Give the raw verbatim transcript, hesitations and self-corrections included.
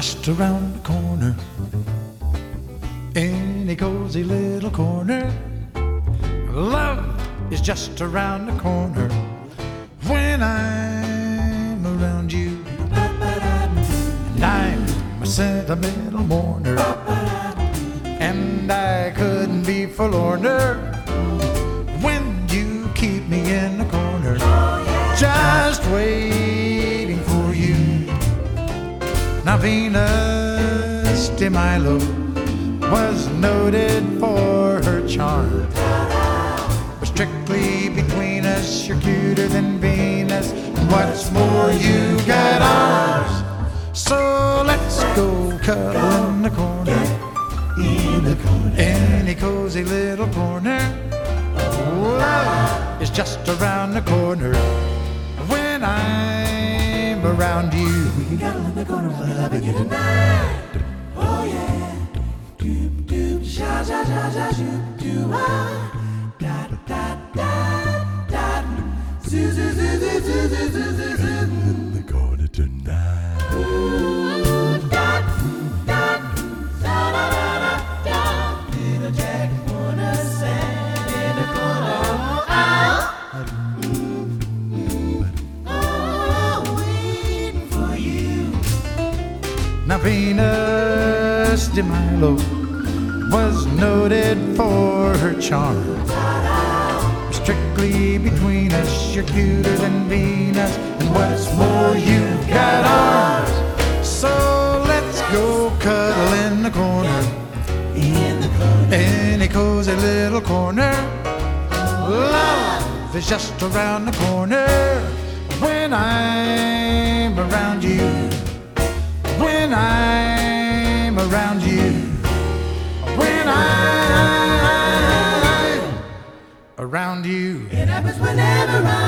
just around the corner. Any cozy little corner. Love is just around the corner when I'm around you. And I'm a sentimental mourner, and I couldn't be forlorner when you keep me in the corner, just waiting for you. Now Venus de Milo was noted for her charm, but strictly between us, you're cuter than Venus, and what's more, you got arms. So let's go cuddle in the corner, in the corner, any cozy little corner. Love is just around the corner when I'm around you. We can cuddle in the corner of the love again tonight. Oh yeah. Doop doop sha sha sha sha shoop doo ah. Da da da da. Zoo zoo zoo zoo zoo zoo zoo zoo zoo. In the corner tonight. Ooh da da da da da da da. Little Jack wanna sand in the corner. Ah. Oh, waiting for you. Now Venus de Milo was noted for her charm, strictly between us, you're cuter than Venus, and what's more, you've got arms. So let's go cuddle in the corner, In the corner. any cozy little corner. Love is just around the corner when I'm around you, when I'm around you, when I'm around you. It happens whenever I